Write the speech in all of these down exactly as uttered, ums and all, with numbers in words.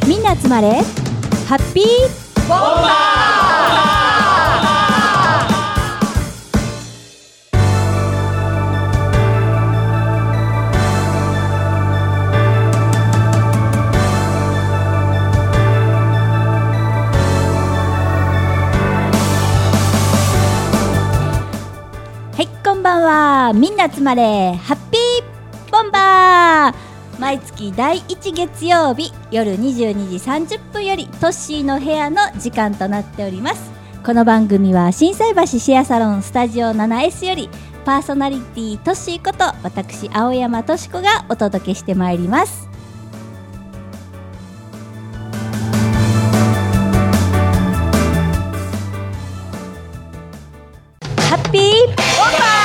みんな集まれハッピーボンバー。はい、こんばんは。みんな集まれハッピーボンバー。毎月だいいち月曜日夜にじゅうにじさんじゅっぷんよりトッシーの部屋の時間となっております。この番組は心斎橋シェアサロンスタジオ ナナエス よりパーソナリティトッシーこと私青山としこがお届けしてまいります。ハッピーボンバー。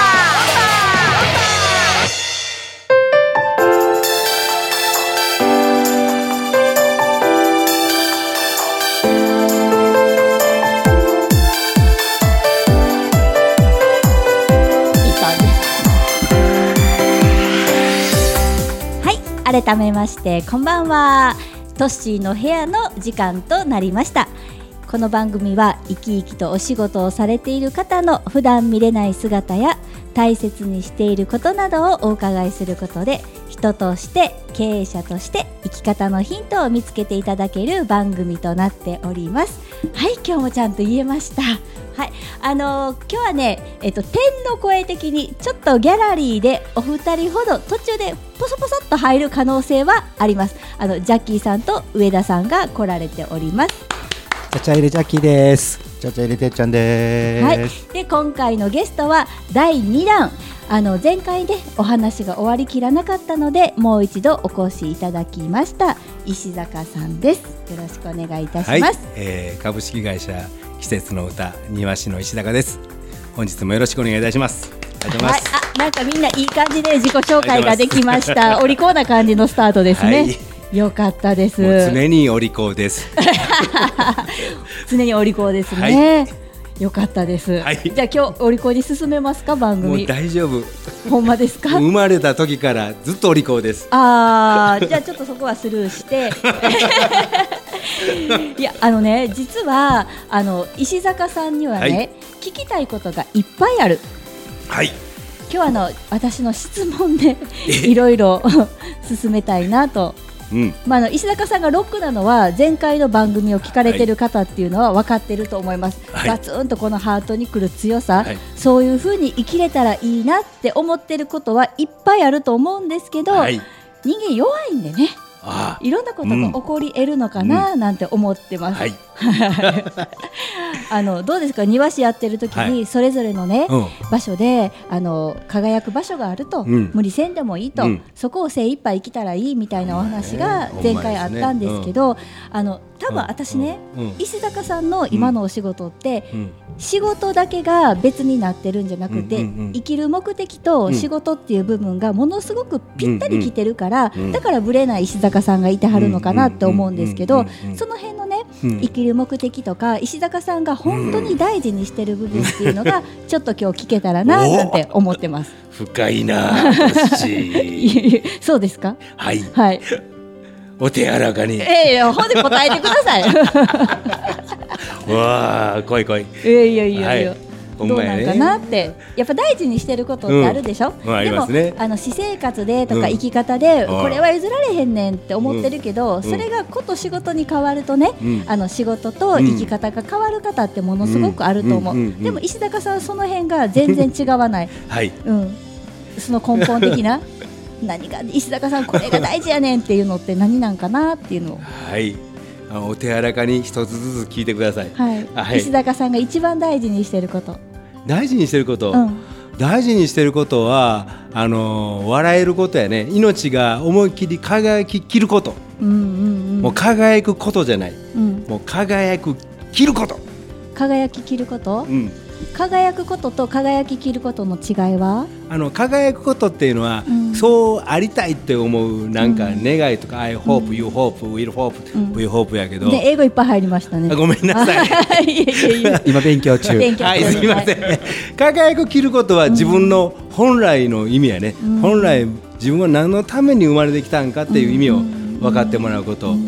改めましてこんばんは。トッシーの部屋の時間となりました。この番組は生き生きとお仕事をされている方の普段見れない姿や大切にしていることなどをお伺いすることで、人として経営者として生き方のヒントを見つけていただける番組となっております。はい、今日もちゃんと言えました。はい、あのー、今日はね、えっと、天の声的にちょっとギャラリーでお二人ほど途中でポソポソっと入る可能性はあります。あのジャッキーさんと上田さんが来られております。 ちゃちゃ入れジャッキーです。ちゃちゃ入れてっちゃんです。 はい、で今回のゲストはだいにだん、あの前回でお話が終わりきらなかったのでもう一度お越しいただきました石坂さんです。よろしくお願いいたします。はい、 えー、株式会社季節の歌庭師の石坂です。本日もよろしくお願いいたします。ありがとうございます。 はい、あ、なんかみんないい感じで自己紹介ができました。お利口な感じのスタートですね。はい、よかったです。 もう常にお利口です。 常にお利口ですね。はい、よかったです。 はい、 じゃあ今日お利口に進めますか、番組。 もう大丈夫。 ほんまですか？ 生まれた時からずっとお利口です。 ああ、じゃあちょっとそこはスルーして。いや、あのね、実はあの石坂さんにはね、はい、聞きたいことがいっぱいある。 はい。 今日はあの私の質問でいろいろ進めたいなと。うん、まあ、あの石坂さんがロックなのは前回の番組を聞かれてる方っていうのは分かってると思います。はい、ガツンとこのハートに来る強さ、はい、そういう風に生きれたらいいなって思ってることはいっぱいあると思うんですけど、はい、人間弱いんでね、ああ、いろんなことが起こり得るのかななんて思ってます。はい、あのどうですか、庭師やってる時にそれぞれのね、はい、場所であの輝く場所があると、うん、無理せんでもいいと、うん、そこを精一杯生きたらいいみたいなお話が前回あったんですけど、あの多分私ね、うんうん、石坂さんの今のお仕事って、うん、仕事だけが別になってるんじゃなくて、うんうんうん、生きる目的と仕事っていう部分がものすごくぴったりきてるから、うんうん、だからブレない石坂さんがいてはるのかなって思うんですけど、その辺のね、うん、生きる目的とか石坂さんが本当に大事にしてる部分っていうのがちょっと今日聞けたらななんて思ってます。 深いなそうですか。 はい、 はい、 お手柔らかに、 ええー、ほんで答えてください。 わあ、来い来い。 いやいやいやいや、はい、どうなんかなって、やっぱ大事にしてることってあるでしょ、うん、でも、ね、あの私生活でとか生き方で、うん、これは譲られへんねんって思ってるけど、うん、それがこと仕事に変わるとね、うん、あの仕事と生き方が変わる方ってものすごくあると思う、うんうんうんうん、でも石坂さんはその辺が全然違わない、はい、うん、その根本的な何が石坂さんこれが大事やねんっていうのって何なんかなっていうのを、 はい、あのお手柔らかに一つずつ聞いてください。 はい、はい、石坂さんが一番大事にしてること、 大事にしてること、うん、大事にしてることはあの笑えることやね。命が思いっきり輝ききること、うんうんうん、もう輝くことじゃない、うん、もう輝くきること、 輝ききること、うん、輝くことと輝ききることの違いは、 あの輝くことっていうのは、うん、そうありたいって思うなんか願いとか、うん、I hope、うん、you hope will hope、うん、we hope やけど、 で英語いっぱい入りましたね。 ごめんなさい。いやいやいや今勉強中。 勉強中、 はい、すみません。はい、輝くきることは自分の本来の意味やね、うん、本来自分は何のために生まれてきたんかっていう意味を分かってもらうこと、うん、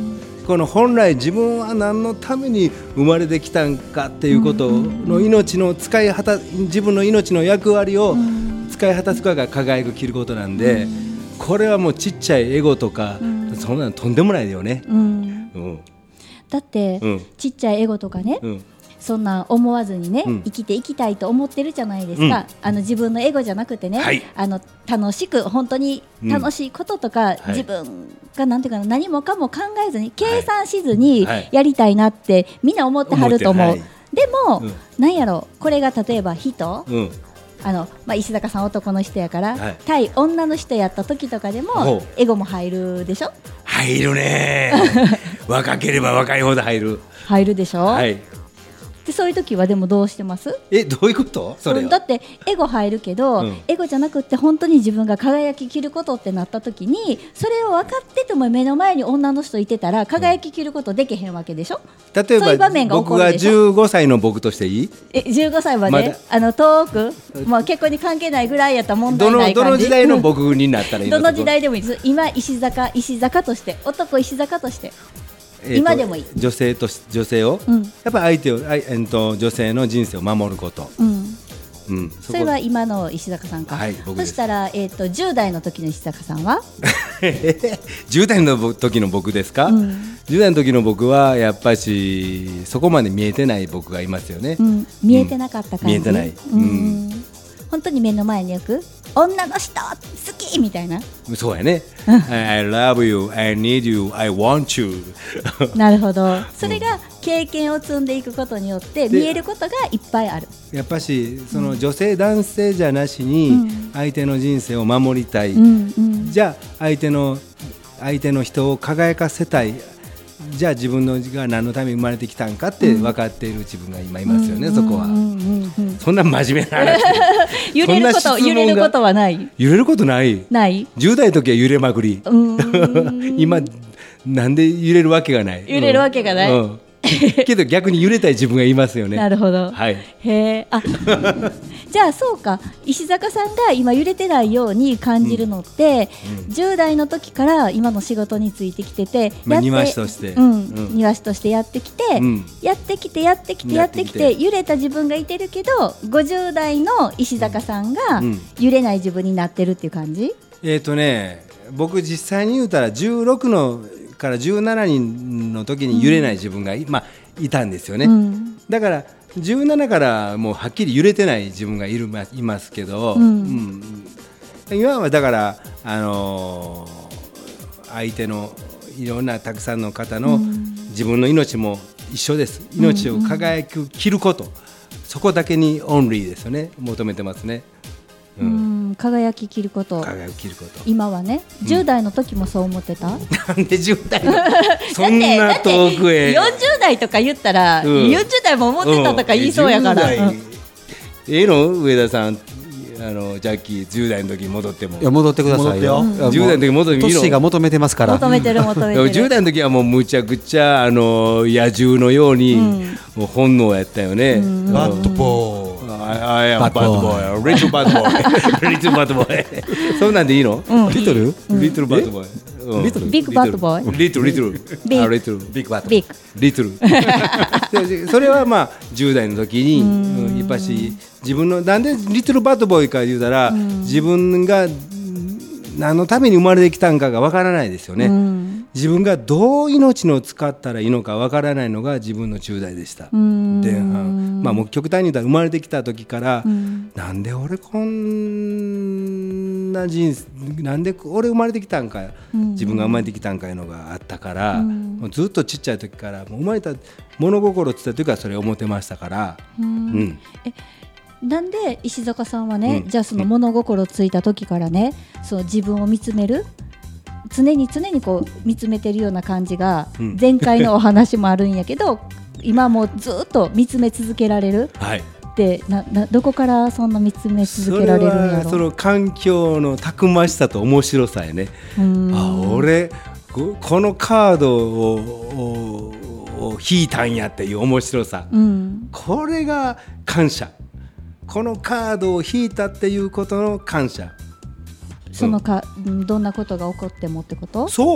この本来自分は何のために生まれてきたんかっていうことの命の使い果た自分の命の役割を使い果たすかが輝く切ることなんで、これはもうちっちゃいエゴとかそんなのとんでもないよね、うんうん、 だって、うん、ちっちゃいエゴとかね、うん、そんな思わずにね、うん、生きていきたいと思ってるじゃないですか、うん、あの自分のエゴじゃなくてね、はい、あの楽しく本当に楽しいこととか、うん、自分がなんていうかな、何もかも考えずに計算しずにやりたいなってみんな思ってはると思う、はい、でも、うん、なんやろこれが例えば人、うん、あのまあ、石坂さん男の人やから、はい、対女の人やった時とかでもエゴも入るでしょ。 入るね若ければ若いほど入る入るでしょ、はい、でそういう時はでもどうしてます？ えどういうことそれは？ だってエゴ入るけど、うん、エゴじゃなくって本当に自分が輝ききることってなった時にそれを分かってても目の前に女の人いてたら輝ききることできへんわけでしょ、うん、 例えばそういう場面が起こるでしょ。僕がじゅうごさいの僕としていい？ えじゅうごさいまで、まだあの遠く、まあ、結婚に関係ないぐらいやったら問題ない感じ。 どの、どの時代の僕になったらいいの？ どの時代でもいいです。今石坂石坂として男石坂としてえー、今でもいい。 女性と女性を、うん、やっぱり相手を、えー、と女性の人生を守ること、うんうん、そ, それは今の石坂さんか、はい、僕です。そしたら、えー、とじゅう代の時の石坂さんはじゅう代の時の僕ですか、うん、じゅう代の時の僕はやっぱりそこまで見えてない僕がいますよね、うん、 見えてなかった感じ、 見えてない、うんうん、 本当に目の前に置く女の人好きみたいな。 そうやねI love you, I need you, I want you なるほど。それが経験を積んでいくことによって見えることがいっぱいある。 やっぱしその女性、うん、男性じゃなしに相手の人生を守りたい、うんうん、じゃあ相手の相手の人を輝かせたい、じゃあ自分のが何のために生まれてきたんかって分かっている自分が今いますよね、うん、そこは、うんうんうん、そんな真面目な話揺れること揺れることはない。 揺れることないないじゅう代の時は揺れまくり今なんで揺れるわけがない。 揺れるわけがない、うんうんけど逆に揺れたい自分がいますよね。 なるほど、 はい、 へえ。あじゃあそうか、石坂さんが今揺れてないように感じるのって、うんうん、じゅう代の時から今の仕事についてきてて、 まあ、庭師として、 うんうん、庭師としてやってきて、うん、やってきてやってきてやってきて揺れた自分がいてるけどごじゅう代の石坂さんが揺れない自分になってるっていう感じ、 うん、えーとね僕実際に言うたらじゅうろくのからじゅうななの時に揺れない自分が い,、まあ、いたんですよね、うん、だからじゅうななからもうはっきり揺れてない自分がいるいますけど、うんうん、今はだから、あのー、相手のいろんなたくさんの方の自分の命も一緒です。命を輝く切ること、そこだけにオンリーですよね、求めてますね。 うん、輝き切ること。 輝き切ること。 今はね、じゅう代の時もそう思ってた？うん、 なんでじゅう代のそんな遠くへ。 よんじゅう代とか言ったら、うん、よんじゅう代も思ってたとか言いそうやから。うん、 ええの上田さん、あのジャッキーじゅう代の時に戻っても。 いや戻ってくださいよ。 うん、じゅう代の時戻ってみろ。トッシーが求めてますから。 求めてる求めてる。 じゅう代の時はもうむちゃくちゃあの野獣のように、うん、もう本能やったよね。 バッドボー。 I am bad boy, little bad boy, little bad boy そうなんでいいの？ うん、リトル？ リトルバッドボーイ。 リトル？ビッグバッドボーイ。 リトルリトル。 ビッグリトル。ビッグバッド。 ビッグ。 リトル。それはまあじゅう代の時に、うん、やっぱし自分のなんでリトルバッドボーイか言うたら、うん、自分が何のために生まれてきたんかがわからないですよね。うん、自分がどう命の使ったらいいのかわからないのが自分のじゅう代でした。うん、で、まあ、もう極端に言ったら生まれてきた時から、うん、なんで俺こんな人生なんで俺生まれてきたんか、うん、自分が生まれてきたんかいうのがあったから、うん、もうずっとちっちゃい時からもう生まれた物心って言った時からそれを思ってましたから、うんうん、 えなんで石坂さんはね、うん、じゃあその物心ついた時からね、その自分を見つめる常に常にこう見つめてるような感じが、うん、前回のお話もあるんやけど今もずっと見つめ続けられる、はい、でななどこからそんな見つめ続けられるんやろ。 それはその環境のたくましさと面白さやね。あ俺このカードをを引いたんやっていう面白さ、うん、これが感謝。このカードを引いたっていうことの感謝。 そのか、うん、どんなことが起こってもってこと？ そう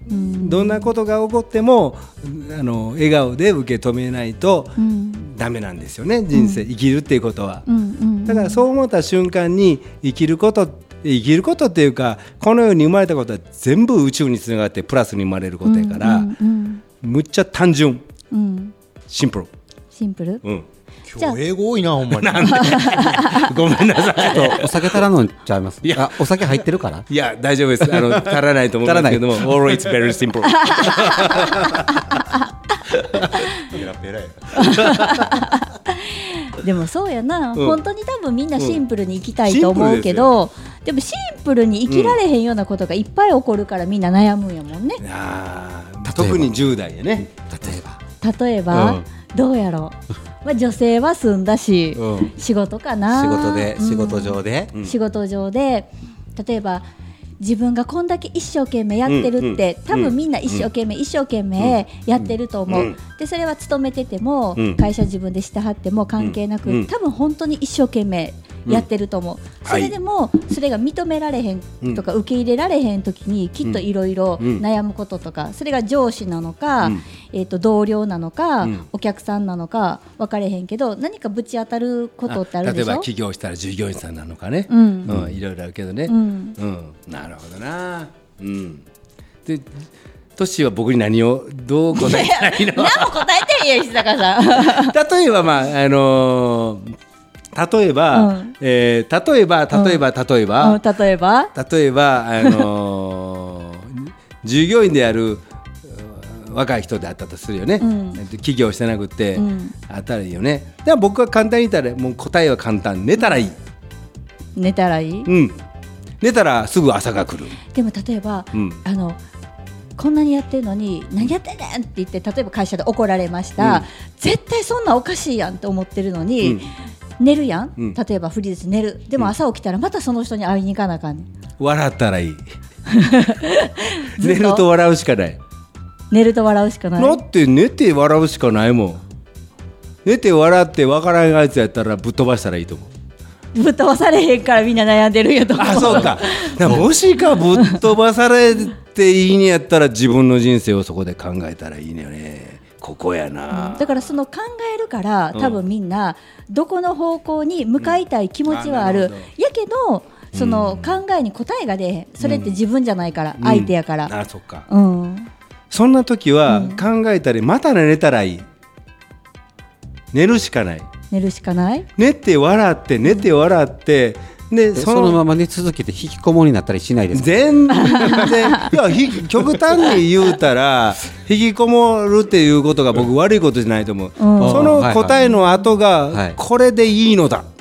うん、どんなことが起こってもあの笑顔で受け止めないとダメなんですよね、人生、うん、生きるっていうことは、うんうんうん、だからそう思った瞬間に生きること生きることっていうかこの世に生まれたことは全部宇宙につながってプラスに生まれることやから、うんうんうん、むっちゃ単純、うん、シンプルシンプル、 うん、今日英語多いなほんまになんでごめんなさいちょっとお酒足らんのちゃいます。いやお酒入ってるからいや大丈夫です、あの足らないと思うんですけどもAlways very simple ペラペラやでもそうやな、うん、本当に多分みんなシンプルに生きたいと思うけど、うん、で, でもシンプルに生きられへんようなことがいっぱい起こるからみんな悩むんやもんね、うん、 あ特にじゅう代やね。 例えば例えば、うん、どうやろう、まあ、女性は済んだし、うん、仕事かな、 仕事で、うん、仕事上で、 うん、仕事上で例えば自分がこんだけ一生懸命やってるって、うん、多分みんな一生懸命、うん、一生懸命やってると思う、うん、でそれは勤めてても、うん、会社自分でしてはっても関係なく、うん、多分本当に一生懸命やってると思う、うん、それでも、はい、それが認められへんとか、うん、受け入れられへん時にきっといろいろ悩むこととか、うん、それが上司なのか、うんえー、と同僚なのか、うん、お客さんなのか分かれへんけど何かぶち当たることってあるでしょ。 例えば起業したら従業員さんなのかね、うんうん、いろいろあるけどね、うんうん、なるほどな、うん、でトッシーは僕に何をどう答えたらいいの？ 何も答えてへんや石坂さん例えばまああのー例えば、うんえー、例えば例えば、うん、例えば、 うん、例えば例えばあのー、従業員である若い人であったとするよね、うん、起業してなくて、うん、あったらいいよね。でも僕は簡単に言ったらもう答えは簡単、寝たらいい。 寝たらいい、 うん、寝たらすぐ朝が来る。 でも例えば、うん、あのこんなにやってるのに何やってんねんって言って例えば会社で怒られました、うん、絶対そんなおかしいやんって思ってるのに、うん寝るやん、うん、例えばフリーです寝るでも朝起きたらまたその人に会いに行かなあかんねん。 笑ったらいい寝ると笑うしかない。 寝ると笑うしかない。 だって寝て笑うしかないもん。寝て笑って分からんやつやったらぶっ飛ばしたらいいと思う。 ぶっ飛ばされへんからみんな悩んでるんやと思う。 あそうかもしかぶっ飛ばされていいんやったら自分の人生をそこで考えたらいいねよね。ここやな、 うん、だからその考えるから多分みんなどこの方向に向かいたい気持ちはある、うん、やけどその考えに答えが出へん。それって自分じゃないから、うん、相手やから、 うん、あそっか、うん、そんな時は考えたりまた寝たらいい。寝るしかない。 寝るしかない。 寝て笑って寝て笑って、うん、でそ, のそのまま寝続けて引きこもりになったりしないですか？ 全然いや極端に言うたら引きこもるっていうことが僕悪いことじゃないと思う、うん、その答えの後がこれでいいのだ、はいはい、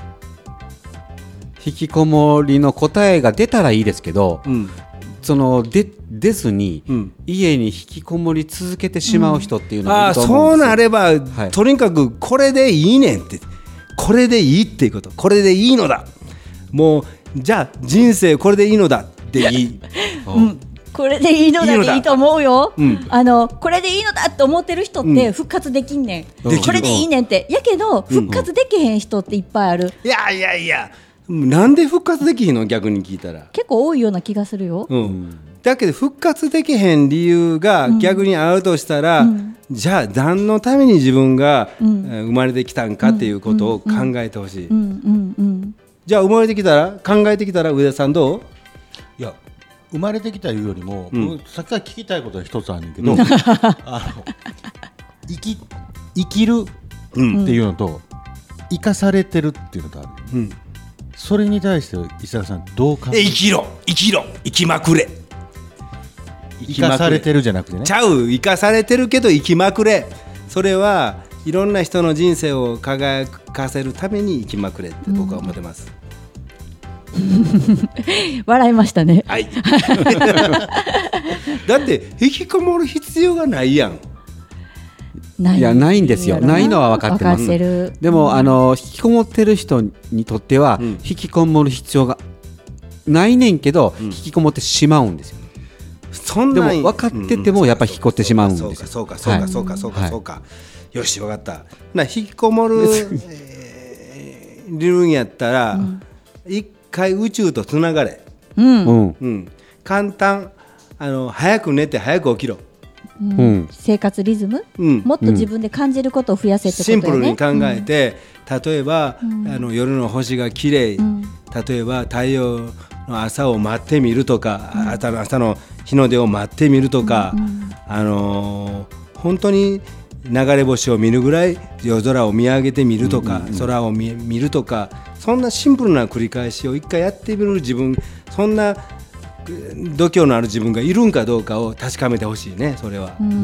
引きこもりの答えが出たらいいですけど、うん、そので出ずに、うん、家に引きこもり続けてしまう人っていうのがいると思うんですよ、 うん、あそうなれば、はい、とにかくこれでいいねんってこれでいいっていうことこれでいいのだもうじゃあ人生これでいいのだでいい、 うん、これでいいのだでいいと思うよ、うん、あのこれでいいのだって思ってる人って復活できんねん、うん、これでいいねんってやけど復活できへん人っていっぱいある、 うん、いやいやいやなんで復活できへんの逆に聞いたら結構多いような気がするよ、 うん、だけど復活できへん理由が逆にあるとしたら、うん、じゃあ何のために自分が生まれてきたんかっていうことを考えてほしい。じゃあ生まれてきたら考えてきたら上田さんどう？ いや生まれてきたいうよりも、うん、さっきから聞きたいことは一つあるんだけど、うん、あの生き、生きるっていうのと、うん、生かされてるっていうのとある、うん、それに対して石坂さんどう考える？ 生きろ生きろ生きまくれ。 生かされてるじゃなくてね。 ちゃう生かされてるけど生きまくれ。それはいろんな人の人生を輝かせるために生きまくれって僕は思ってます、 うん、笑いましたね、 はいだって引きこもる必要がないやん。 ないいやないんですよ。ないのは分かってます。でもあの引きこもってる人にとっては、うん、引きこもる必要がないねんけど、うん、引きこもってしまうんですよ。そんなでも分かっててもやっぱり引きこってしまうんですよ。 そうかそうかそうかそうかそうか、はい、よし分かった。な引きこもるえー、るんやったら、うん、一回宇宙とつながれ、うんうん、簡単あの早く寝て早く起きろ、 うんうん、生活リズム、うん、もっと自分で感じることを増やせってことよね。 シンプルに考えて、うん、例えば、うん、あの夜の星が綺麗、うん、例えば太陽の朝を待ってみるとか、うん、朝の朝の日の出を待ってみるとか、うんうん、あのー、本当に流れ星を見るぐらい夜空を見上げてみるとか、うんうんうん、空を 見, 見るとか、そんなシンプルな繰り返しを一回やってみる自分、そんな度胸のある自分がいるんかどうかを確かめてほしいね。それは、うんうん、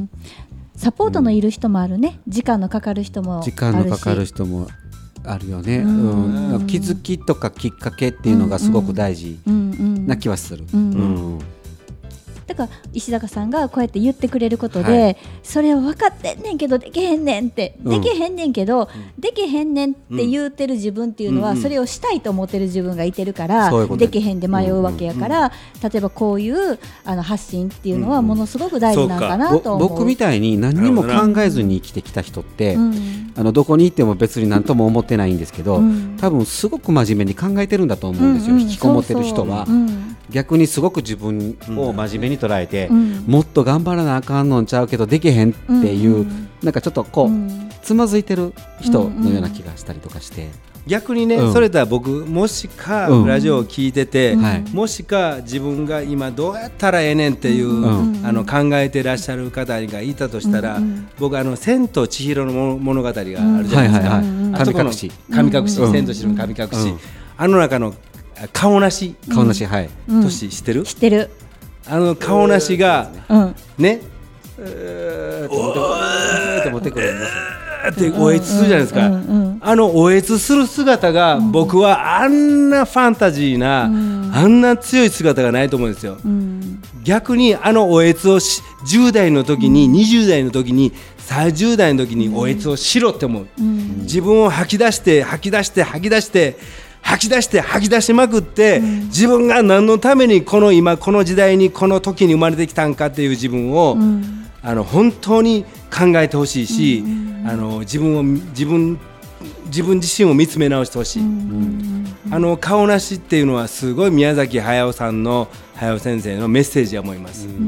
サポートのいる人もあるね、時間のかかる人もあるし、 時間のかかる人もあるよね、うんうん、気づきとかきっかけっていうのがすごく大事な気はする、うんうんうん、 だから石坂さんがこうやって言ってくれることで、はい、それを分かってんねんけどできへんねんって、うん、できへんねんけど、うん、できへんねんって言ってる自分っていうのは、うん、それをしたいと思ってる自分がいてるから、うん、できへんで迷うわけやから、うんうんうん、例えばこういうあの発信っていうのはものすごく大事なんかなと思う。 僕みたいに何にも考えずに生きてきた人って、うん、あのどこに行っても別に何とも思ってないんですけど、うん、多分すごく真面目に考えてるんだと思うんですよ、うんうん、引きこもってる人は。そうそう、うん、逆にすごく自分を真面目に捉えて、うん、もっと頑張らなあかんのんちゃうけどできへんっていう、うん、なんかちょっとこう、うん、つまずいてる人のような気がしたりとかして、 逆にね、うん、それとは僕もしかラジオを聞いてて、うん、もしか自分が今どうやったらええねんっていう、うん、あの考えてらっしゃる方がいたとしたら、うん、僕あの千と千尋の物語があるじゃないですか、はいはいはい、神隠し神隠し、うん、千と千尋の神隠し、うん、あの中の顔なし顔なし、はい、 トシ知ってる？ 知ってる。 あの顔なしが、うん、ね、 うーって持ってくるんですっておえつするじゃないですか、うんうんうん、あのおえつする姿が、うん、僕はあんなファンタジーな、うん、あんな強い姿がないと思うんですよ、うん、逆にあのおえつをじゅう代の時に、うん、にじゅう代の時にさんじゅう代の時におえつをしろって思う、うん、自分を吐き出して吐き出して吐き出して吐き出して吐き出しまくって、うん、自分が何のためにこの今この時代にこの時に生まれてきたんかっていう自分を、うん、あの本当に考えてほしいし、うん、あの自分を自分自分自身を見つめ直してほしい、うん、あの顔なしっていうのはすごい宮崎駿さんの駿先生のメッセージだと思います、うん、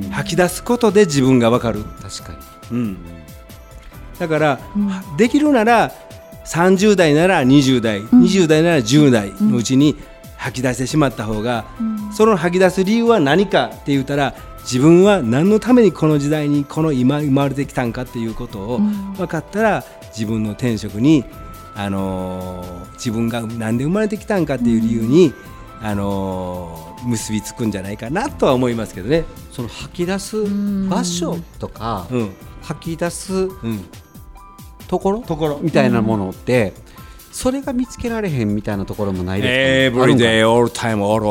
吐き出すことで自分が分かる。 確かに、うん、だから、うん、できるならさんじゅう代ならにじゅう代、うん、にじゅう代ならじゅう代のうちに吐き出してしまった方が、うん、その吐き出す理由は何かって言ったら、自分は何のためにこの時代にこの今生まれてきたんかっていうことを分かったら、自分の転職に、あのー、自分が何で生まれてきたんかっていう理由に、うん、あのー、結びつくんじゃないかなとは思いますけどね。 その吐き出す場所とか、うん、吐き出す、うんところところみたいなものって、うん、それが見つけられへんみたいなところもないですか？ Every day, all time, all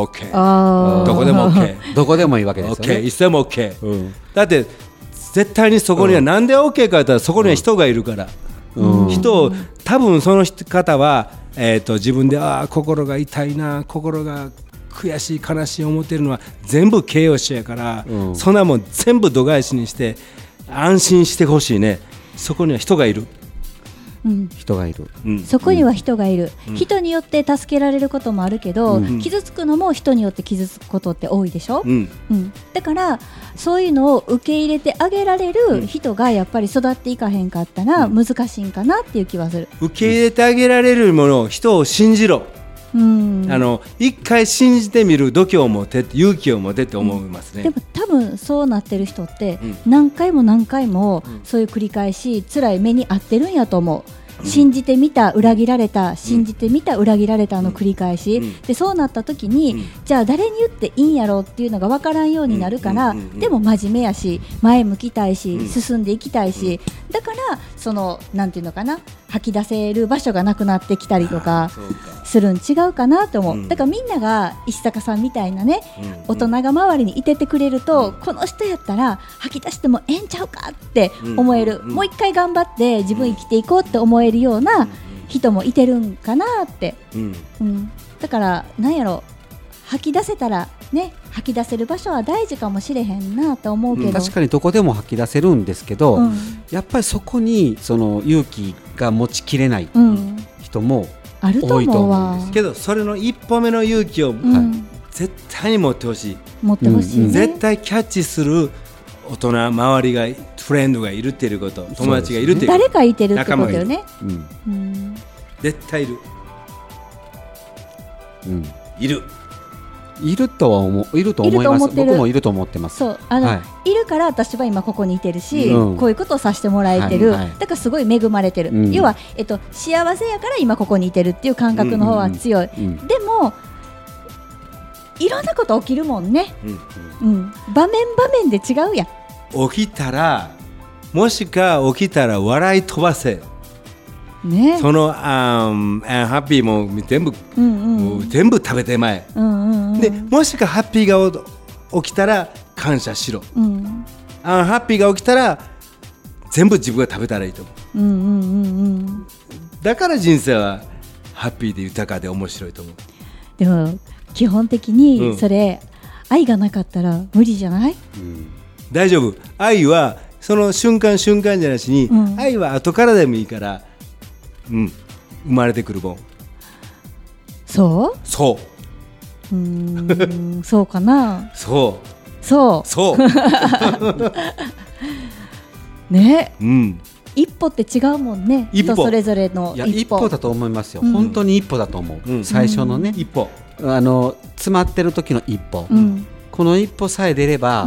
OK、 どこでも OK どこでもいいわけですよね。 OK、 いつでも OK、うん、だって絶対にそこには、うん、なんで OK か言ったらそこには人がいるから、うん、人を多分その方は、えー、と自分であ心が痛いな、心が悔しい悲しい思ってるのは全部形容詞やから、うん、そんなもん全部度外視にして安心してほしいね。そこには人がいる、 うん、 人がいる、 うん、そこには人がいる、うん、人によって助けられることもあるけど、うん、傷つくのも人によって傷つくことって多いでしょ、うんうん、だからそういうのを受け入れてあげられる人がやっぱり育っていかへんかったら難しいんかなっていう気はする。 受け入れてあげられるもの、人を信じろ、うん、あの一回信じてみる度胸を持て、勇気を持てって思いますね、 うん、でも多分そうなってる人って何回も何回もそういう繰り返し辛い目に遭ってるんやと思う。信じてみた、裏切られた、信じてみた、裏切られたの繰り返し、うん、でそうなった時に、うん、じゃあ誰に言っていいんやろうっていうのが分からんようになるから、うんうんうんうん、でも真面目やし前向きたいし、うん、進んでいきたいし、うん、だからそのなんていうのかな、吐き出せる場所がなくなってきたりとかするん違うかなと思う、うん、だからみんなが石坂さんみたいなね、うん、大人が周りにいててくれると、うん、この人やったら吐き出してもええんちゃうかって思える、うん、もう一回頑張って自分生きていこうって思えるような人もいてるんかなって、うんうん、だからなんやろ、吐き出せたらね、吐き出せる場所は大事かもしれへんなと思うけど、うん、 確かにどこでも吐き出せるんですけど、うん、やっぱりそこにその勇気が持ちきれない人も多いと思うんです、 うん、あると思うわ。 けどそれの一歩目の勇気を、うん、 絶対に持ってほしい。 持ってほしい、ね、 絶対キャッチする大人、周りがフレンドがいるっていうこと、友達がいるっていうこと、 誰かいてるってことよね。 うんうん、絶対いる、うん、いるいるとは思う、いると思います。僕もいると思ってます。 そうあの、はい、いるから私は今ここにいてるし、うん、こういうことをさせてもらえてる、はいはい、だからすごい恵まれてる、うん、要は、えっと、幸せやから今ここにいてるっていう感覚の方は強い、うんうんうん、でもいろんなこと起きるもんね、うんうんうん、場面場面で違うやん。 起きたら、もしか起きたら笑い飛ばせ、ね、そのあーハッピーも全部、うんうん、もう全部食べてまえ、うんうんうん、でもしかハッピーが起きたら感謝しろ、うん、あハッピーが起きたら全部自分が食べたらいいと思う、うんうんうんうん、だから人生はハッピーで豊かで面白いと思う。 でも基本的にそれ、うん、愛がなかったら無理じゃない、うん、 大丈夫。愛はその瞬間瞬間じゃなしに、うん、愛は後からでもいいから、うん、生まれてくるもん。 そうそううーんそうかなそうそうそうね、うん、一歩って違うもんね。人それぞれの一歩。いや一歩だと思いますよ、うん、本当に一歩だと思う、うん、最初のね、うん、一歩、あの詰まってる時の一歩、うん、この一歩さえ出れば、うん、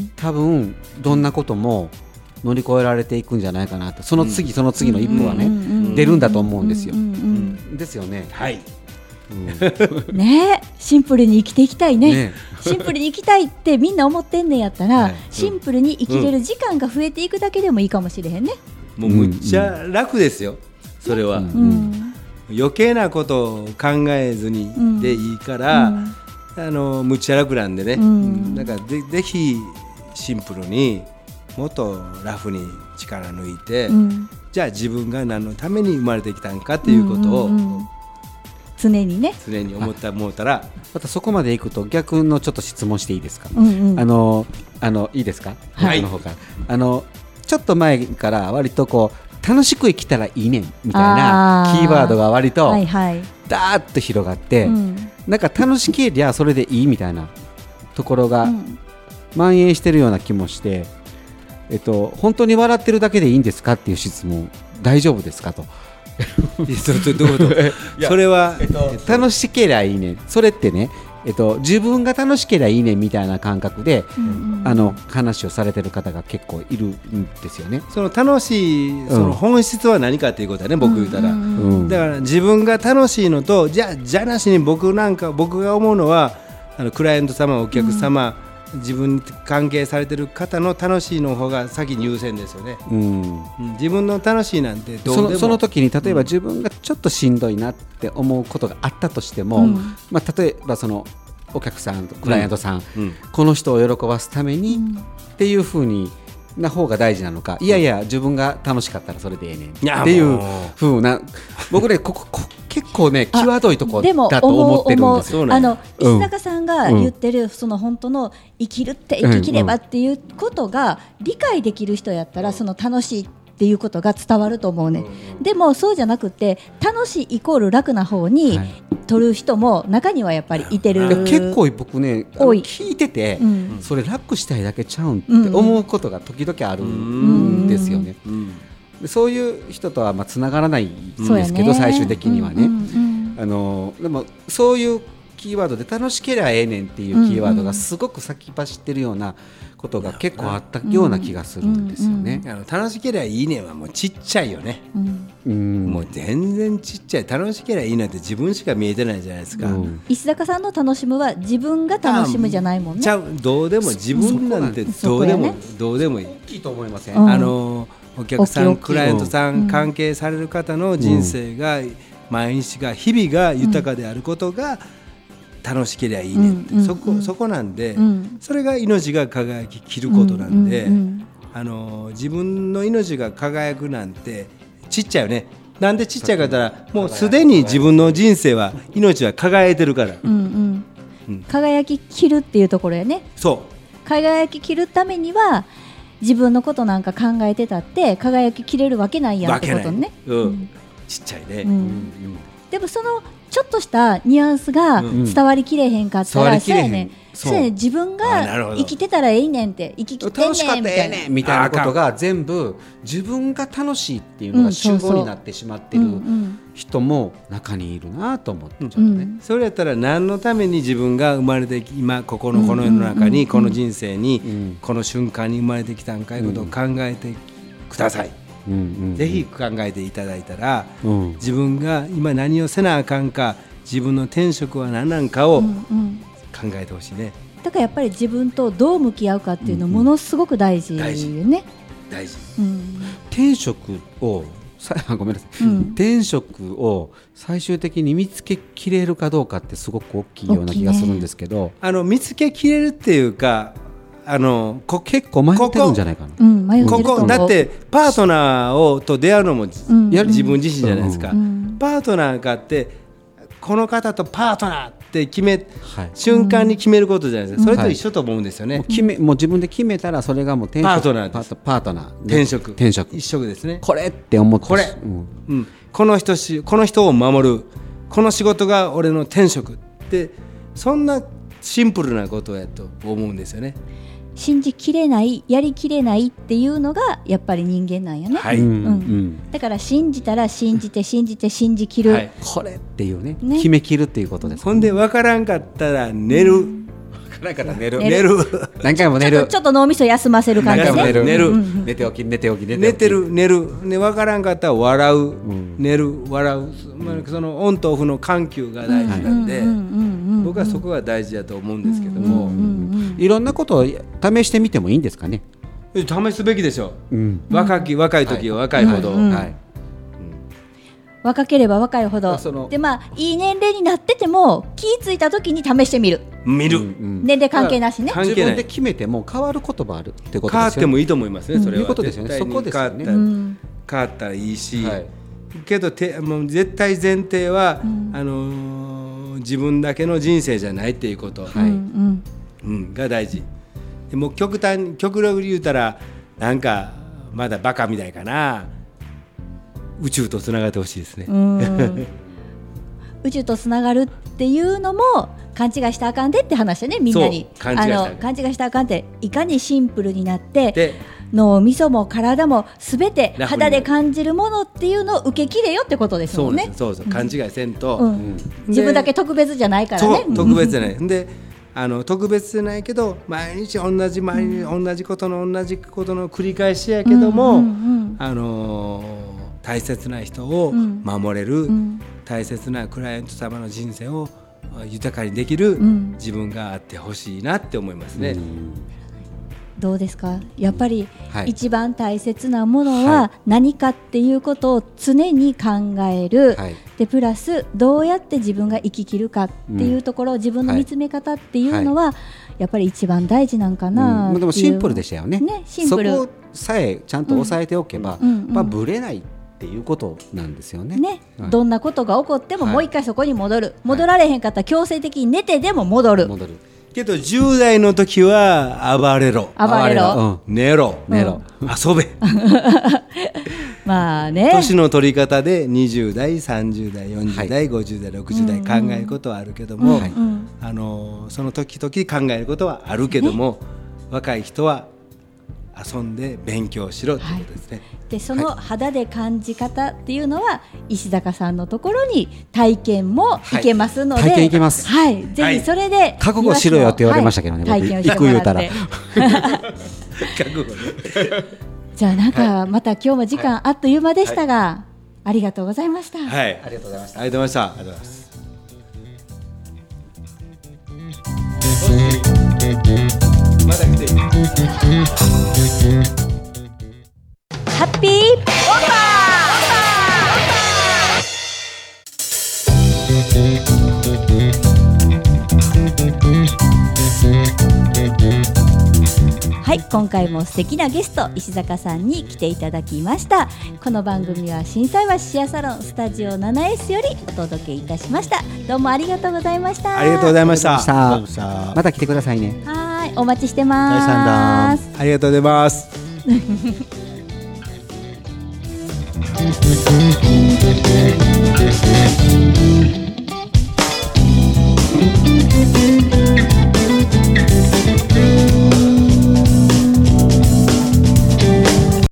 多分どんなことも乗り越えられていくんじゃないかなと。その次、うん、その次の一歩はね、うん、出るんだと思うんですよ、うん、ですよね。 はい、 うん、ねシンプルに生きていきたい ね, ねシンプルに生きたいってみんな思ってんねんやったら、はい、シンプルに生きれる時間が増えていくだけでもいいかもしれへんね、 もうむっちゃ楽ですよ、それは、うん、余計なことを考えずにでいいから、うん、あのむっちゃ楽なんでね、うん、だからぜぜひシンプルにもっとラフに力抜いて、うん、じゃあ自分が何のために生まれてきたんかっていうことを、うんうんうん、 常にね常に思った思ったら、 またそこまでいくと逆のちょっと質問していいですか、うんうん、あのあのいいですか、はい、の方からあのちょっと前から割とこう楽しく生きたらいいねんみたいなキーワードが割とダーッと広がって、はいはい、なんか楽しけりゃそれでいいみたいなところが蔓延してるような気もして、えっと、本当に笑ってるだけでいいんですかっていう質問、大丈夫ですかとどういうことそれは、えっと、 楽しけりゃいいね、それってね、えっと、自分が楽しけりゃいいねみたいな感覚で、うんうん、あの話をされてる方が結構いるんですよね。 その楽しいその本質は何かっていうことだね、うん、僕言ったら、うんうん、だから自分が楽しいのと、じゃあじゃなしに僕なんか僕が思うのは、あのクライアント様、お客様、うん、自分に関係されてる方の楽しいの方が先に優先ですよね、うんうん、自分の楽しいなんてどうでも、その、 その時に例えば自分がちょっとしんどいなって思うことがあったとしても、うん、まあ、例えばそのお客さん、クライアントさん、うんうん、この人を喜ばすためにっていう風にな方が大事なのか、いやいや自分が楽しかったらそれでええねんっていう風な、僕ねこここ結構ね際どいとこだと思ってるんですよ。 あの石坂さんが言ってる、うん、その本当の生きるって生ききればっていうことが理解できる人やったら、その楽しいっていうことが伝わると思うね、うん、でもそうじゃなくて楽しいイコール楽な方に取る人も中にはやっぱりいてる、はい、 結構僕ね聞いてて、うん、それ楽したいだけちゃうんって思うことが時々あるんですよね、うんうんうん、そういう人とはまあつながらないんですけど、ね、最終的にはね、うんうんうん、あのでもそういうキーワードで楽しければええねんっていうキーワードがすごく先走ってるようなことが結構あったような気がするんですよね、 うんうんうん、あの楽しければいいねんはもうちっちゃいよね、うん、もう全然ちっちゃい。楽しければいいなんて自分しか見えてないじゃないですか、うん、 石坂さんの楽しむは自分が楽しむじゃないもんね。 ちゃう、どうでも自分なんてどうでも、ね、どうでもいい。 大きいと思いません、 うん、あのお客さん、クライアントさん、うん、関係される方の人生が、うん、毎日が日々が豊かであることが楽しければいいねって、うんうんうん、そこ、そこなんで、うん、それが命が輝ききることなんで、うんうんうん、あの自分の命が輝くなんてちっちゃいよね。なんでちっちゃいかと言ったら、もうすでに自分の人生は命は輝いてるから、うんうんうん、輝ききるっていうところやね。 そう輝ききるためには自分のことなんか考えてたって輝ききれるわけないやんってことね、 うんうん、ちっちゃいね、うんうん、 でもそのちょっとしたニュアンスが伝わりきれへんかったら、うん、そうやねそうやね自分が生きてたらええねんって生ききってんねんみたいな、楽しかったらええねんみたいなことが全部自分が楽しいっていうのが集合になってしまってる人も中にいるなと思って、ちょっとね、 うん、それやったら何のために自分が生まれて今ここのこの世の中にこの人生にこの瞬間に生まれてきたんかいうことを考えてください、うんうん、ぜひ考えていただいたら、うん、自分が今何をせなあかんか、自分の転職は何なんかを考えてほしいね、 うんうん、だからやっぱり自分とどう向き合うかっていうのものすごく大事よね、うんうん、 大事、 うん、転職をごめんなさい、うん、転職を最終的に見つけきれるかどうかってすごく大きいような気がするんですけど、ね、 あの見つけきれるっていうか、あのこ結構迷ってるんじゃないかな、 うん、迷ってると思う。 ここだってパートナーをと出会うのも、うん、自分自身じゃないですか、うん、パートナーがあってこの方とパートナーって決め、はい、瞬間に決めることじゃないですか、それと一緒と思うんですよね、 はい、もう決めもう自分で決めたらそれがもう転職パートナーです、 パートナー転職転職一色ですね。 これって思ってこれ、うんうん、この人しこの人を守る、この仕事が俺の転職って、そんなシンプルなことやと思うんですよね。 信じきれない、やりきれないっていうのがやっぱり人間なんよね、 はいうんうん、だから信じたら信じて信じて信じきる、はい、 これっていう ね, ね決めきるっていうことです、ね、 ほんで分からんかったら寝る、うん、分からんかったら寝る寝る何回も寝る、 ちょっと、ちょっと脳みそ休ませる感じで、ね、 寝る寝る、うん、 寝て起き寝て起き寝て起き寝てる寝る、ね、分からんかったら笑う、うん、寝る笑う、まあ、そのオンとオフの緩急が大事なんで、僕はそこが大事だと思うんですけども、うんうんうん、 いろんなことを試してみてもいいんですかね。 試すべきでしょう、うん、若き若い時は若いほど、はいうんはいうん、 若ければ若いほどで、まあ、いい年齢になってても気ぃついた時に試してみる見る、うんうん、年齢関係なしね、 自分で決めても変わることもあるってことですよね。 変わってもいいと思いますね、それは、 うん、いうことですよね。そこですよね、 変わったらいいし、はい、けどてもう絶対前提は、うん、あのー、自分だけの人生じゃないっていうこと、はいうんうん、が大事で、もう極端極力言うたらなんかまだバカみたいかな、宇宙とつながってほしいですね。うん宇宙とつながるっていうのも勘違いしたらあかんでって話だね、みんなに。 勘違いしたらあかん、 あの勘違いしたらあかんって、いかにシンプルになって脳みそも体もすべて肌で感じるものっていうのを受けきれよってことですもんね。 そうそうそう、勘違いせんと、 うんうん、自分だけ特別じゃないからね。 そう特別じゃないで、あの特別じゃないけど毎日同じ毎日同じことの同じことの繰り返しやけども、うんうんうん、あのー、大切な人を守れる、うん、大切なクライアント様の人生を豊かにできる自分があってほしいなって思いますね、うん、 どうですか。やっぱり一番大切なものは何かっていうことを常に考える、はい、でプラスどうやって自分が生ききるかっていうところ、うん、自分の見つめ方っていうのは、はい、やっぱり一番大事なんかなっていう、 うん、でもシンプルでしたよ ね, ねシンプル、 そこさえちゃんと押さえておけば、うんうんうん、まあ、ブレないっていうことなんですよ ね, ね、はい、どんなことが起こってももう一回そこに戻る、はい、戻られへんかったら強制的に寝てでも戻る、 戻るけどじゅう代の時は暴れろ暴れろ、 うん、寝ろ寝ろ、 うん、遊べまあね、 年の取り方でにじゅう代さんじゅう代よんじゅう代、はい、ごじゅう代ろくじゅう代考えることはあるけども、うんうん、あのその時々考えることはあるけども、ね、若い人は遊んで勉強しろということですね、はい、 でその肌で感じ方っていうのは、はい、石坂さんのところに体験も行けますので、はい、 体験行けます、 はい、ぜひそれで、はい、 覚悟しろよって言われましたけどね、 はい、体験をしてもらって覚悟ねじゃあなんかまた今日も時間あっという間でしたが、はい、ありがとうございました。 はい、ありがとうございました。ありがとうございました。ありがとうございます。まだ来ていい。 ハッピーオーバー。はい、今回も素敵なゲスト石坂さんに来ていただきました。この番組は心斎橋シアサロンスタジオ ナナエス よりお届けいたしました。どうもありがとうございました。 ありがとうございました。 また来てくださいね。 はい、お待ちしてます。 ありがとうございますす。